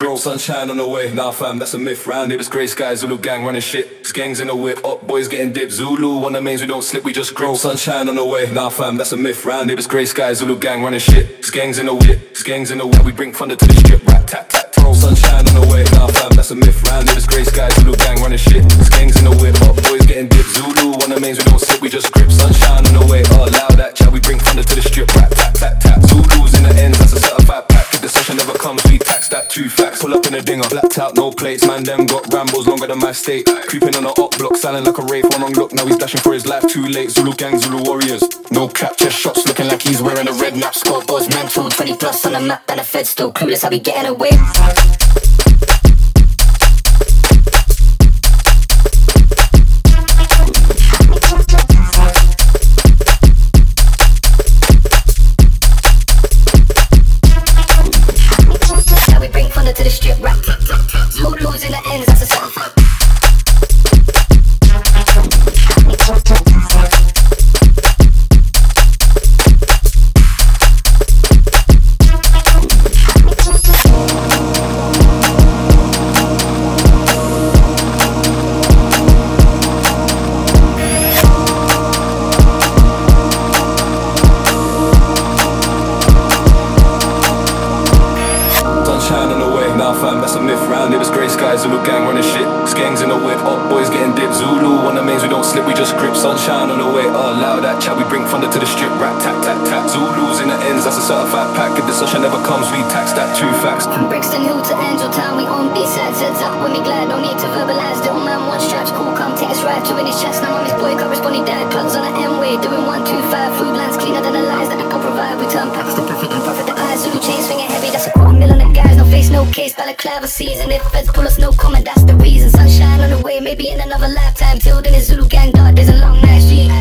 grow. Sunshine on the way, nah fam, that's a myth. Round it was grey skies, Zulu gang running shit. Skangs in the whip, up boys getting dipped. Zulu on the mains, we don't slip, we just grow. Sunshine on the way, nah fam, that's a myth. Round it was grey skies, Zulu gang running shit. Skangs in the whip, skangs in the whip, we bring thunder to the strip. Rat tat tat throw. Sunshine on the way, nah fam, that's a myth. Round it was grey skies, Zulu gang running shit. Skangs in the whip, up boys getting dipped. Zulu on the mains, we don't slip, we just grip. Sunshine on the way, loud that chat, we bring thunder to the strip. Rat tat tat tat. Zulus in the ends, that's a certified pack. If the session never comes, we tax that. Two facts, pull up in a dinger, blacked out, no plates. Man, them got Rambos longer than my state. Creeping on the up block, silent like a wraith. One wrong look, now he's dashing for his life. Too late, Zulu gang, Zulu warriors. No cap, chest shots, looking like he's wearing a red nap. Scoreboard's mental, 20 plus on the map, and the Fed still clueless. How we getting away? To the strip, rap, Zulus in the ends, that's a sound. That's a myth. Round it was grey skies, Zulu gang running shit. Skangs in the whip, up boys getting dipped. Zulu on the mains, we don't slip, we just grip. Sunshine on the way, loud that chat, we bring thunder to the strip. Rat tat tat tat. Zulus in the ends, that's a certified pack. If the session never comes, we tax that. Two facts. From Brixton Hill to Angel Town, we on B-sides. Heads up when we glad, no need to verbalize. Little man want straps, cool, come take us ride. Two in his chest, now I'm his boy, corresponding dad. Plugs on the M-way, doing 125. Food lines cleaner than the lies that I can provide. We turn packs to profit and profit the eyes. Zulu chain swinging heavy, that's a $250,000 on the guys. No face, no case, balaclava season. If feds pull us, no comment, that's the reason. Sunshine on the way, maybe in another lifetime. Till then, it's Zulu gang dark, there's a long night street.